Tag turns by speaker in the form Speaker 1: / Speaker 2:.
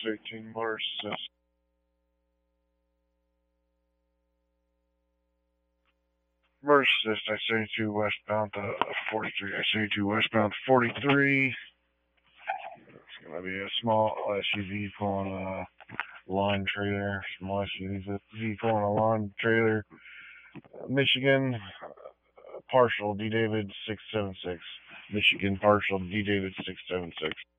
Speaker 1: 618 Motor Assist. Motor Assist, I-72 westbound to 43. I-72 westbound to 43. It's going to be a small SUV pulling a lawn trailer. Small SUV pulling a lawn trailer. Michigan, partial D. David 676. Michigan, partial D. David 676.